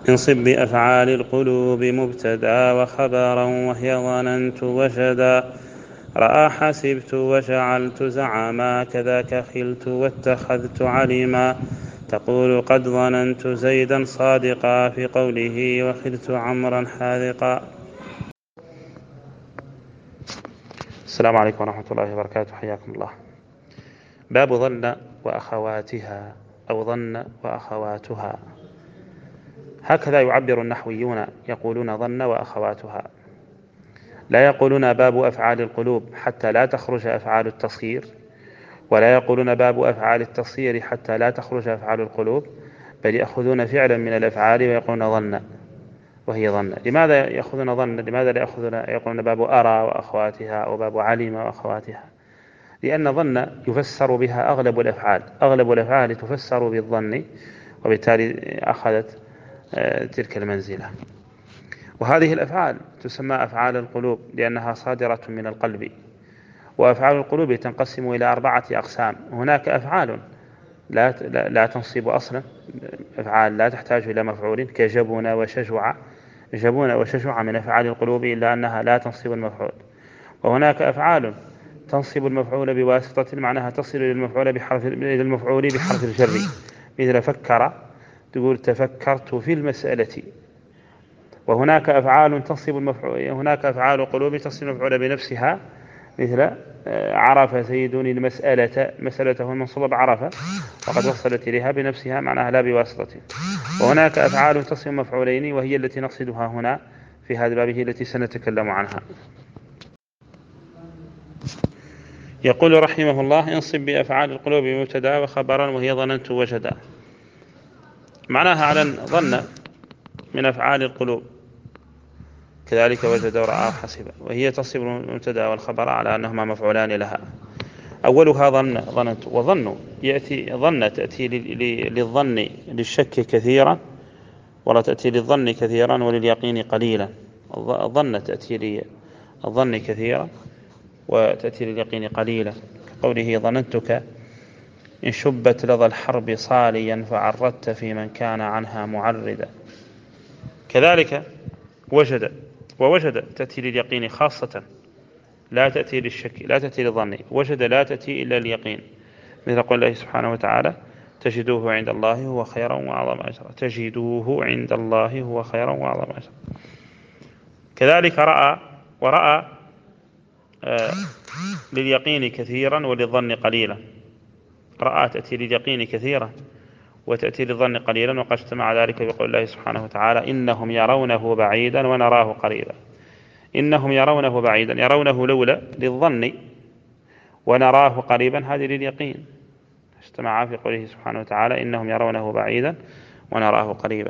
انصب بأفعال القلوب مبتدأ وخبرا وهي ظننت وشدا رأى حسبت وجعلت زعما كذاك خلت واتخذت علما تقول قد ظننت زيدا صادقا في قوله وخلت عمرا حاذقا. السلام عليكم ورحمة الله وبركاته، حياكم الله. باب ظن وأخواتها أو ظن وأخواتها، هكذا يعبر النحويون، يقولون ظن وأخواتها، لا يقولون باب أفعال القلوب حتى لا تخرج أفعال التصغير، ولا يقولون باب أفعال التصغير حتى لا تخرج أفعال القلوب، بل يأخذون فعلا من الأفعال ويقولون ظن وهي ظن. لماذا يأخذون ظن؟ لماذا لا يقولون باب أرى وأخواتها أو باب علم وأخواتها؟ لأن ظن يفسر بها أغلب الأفعال تفسر بالظن، وبالتالي أخذت تلك المنزلة. وهذه الأفعال تسمى أفعال القلوب لأنها صادرة من القلب. وأفعال القلوب تنقسم إلى 4 أقسام. هناك أفعال لا تنصب أصلا، أفعال لا تحتاج إلى مفعول كجبن وشجع. جبن وشجع من أفعال القلوب إلا أنها لا تنصب المفعول. وهناك أفعال تنصب المفعول بواسطة، معناها تصل إلى المفعول بحرف الجر، مثل فكر، تقول تفكرت في المسألة. وهناك أفعال تنصب المفعول، هناك أفعال قلوب تصل المفعول بنفسها، مثل عرف زيد المسألة، مسألته المنصوبة بعرف، وقد وصلت إليها بنفسها معناها لا بواسطة. وهناك أفعال تصل مفعولين، وهي التي نقصدها هنا في هذا الباب، هي التي سنتكلم عنها. يقول رحمه الله: انصب بأفعال القلوب مبتدأ وخبرا وهي ظننت وجدا. معناها على ظن من أفعال القلوب، كذلك وجد ورأى وحسب، وهي تصب المبتدأ والخبر على أنهما مفعولان لها. أولها ظننت. وظن ظن تأتي للظن للشك كثيرا، ولا تأتي للظن كثيرا ولليقين قليلا. ظن تأتي للظن كثيرا وتأتي لليقين قليلا، كقوله ظننتك إن شبت لظى الحرب صاليا فعرضت في من كان عنها معردا. كذلك ووجد تأتي لليقين خاصة، لا تأتي للشك، لا تأتي للظن. وجد لا تأتي إلا اليقين، مثل قول الله سبحانه وتعالى: تجدوه عند الله هو خيرا وأعظم أجرا. تجدوه عند الله هو خيرا وأعظم أجرا. كذلك ورأى لليقين كثيرا وللظن قليلا. رأى تأتي لليقين كثيرا وتأتي للظن قليلا، وقد اجتمع ذلك بقول الله سبحانه وتعالى: إنهم يرونه بعيدا ونراه قريبا. إنهم يرونه بعيدا، يرونه لولا للظن، ونراه قريبا هذه لليقين، اجتمع في قوله سبحانه وتعالى: إنهم يرونه بعيدا ونراه قريبا.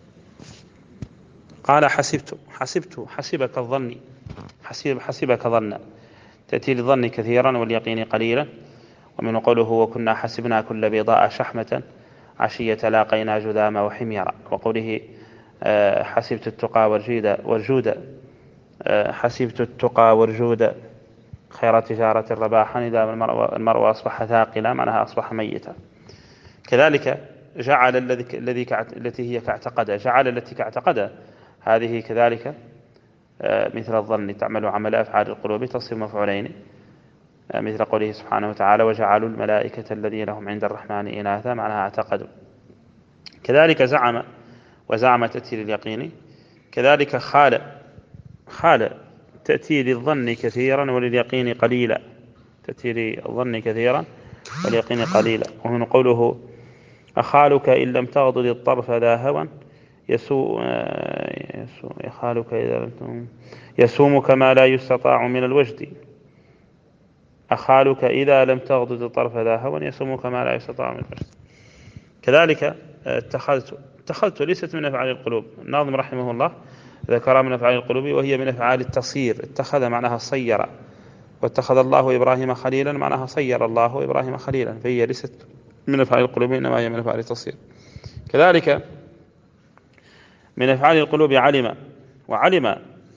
قال حسبك الظن، حسبك ظن، تأتي للظن كثيرا واليقين قليلا. ومن قوله: وكنا حسبنا كل بيضاء شحمة عشية لاقينا جذاما وحميرا. وقوله: حسبت التقى والجود حسبت التقى والجود خير تجارة رباحا إذا المرء أصبح ثاقلا، معناها أصبح ميتا. كذلك جعل التي هي كاعتقد، جعل التي كاعتقد، هذه كذلك مثل الظن، تعمل عمل أفعال القلوب تصير مفعولين، مثل قوله سبحانه وتعالى: وجعلوا الملائكة الذين هم عند الرحمن إناثا، معناها اعتقدوا. كذلك وزعم تأتي لليقين. كذلك خال تأتي للظن كثيرا ولليقين قليلا، تأتي للظن كثيرا واليقين قليلا. ومن قوله: أخالك إن لم تغض الطرف ذا هوى يسومك ما لا يستطاع من الوجد. أخالك إذا لم تغض الطرف ذا هوى يسومك ما لا يستطاع من الوجد. كذلك اتخذت ليست من أفعال القلوب. الناظم رحمه الله ذكر من أفعال القلوب، وهي من أفعال التصير. اتخذ معناها صير، واتخذ الله إبراهيم خليلا معناها صير الله إبراهيم خليلا، فهي ليست من أفعال القلوب، إنما هي من أفعال التصير. كذلك من أفعال القلوب وعلم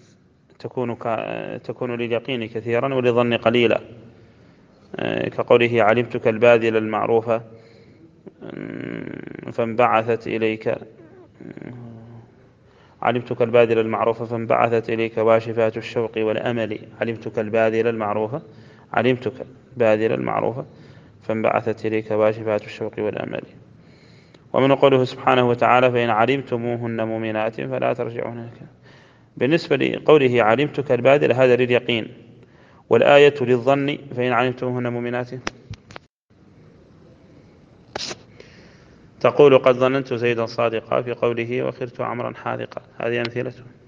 تكون لليقين كثيرا ولظن قليلا، كقوله: علمتك الباذل المعروفة فانبعثت إليك علمتك الباذل المعروف فانبعثت إليك واشفات الشوق والأمل. علمتك الباذل المعروف، علمتك الباذل المعروف فانبعثت إليك واشفات الشوق والأمل. ومن قوله سبحانه وتعالى فإن علمتموهن مؤمنات فلا ترجعوهن. بالنسبة لقوله علمتك الباذل هذا لليقين، والآية للظن فإن علمتموهن مؤمنات. تقول قد ظننت زيدا صادقا في قوله وخرت عمرا حاذقا، هذه أمثلة.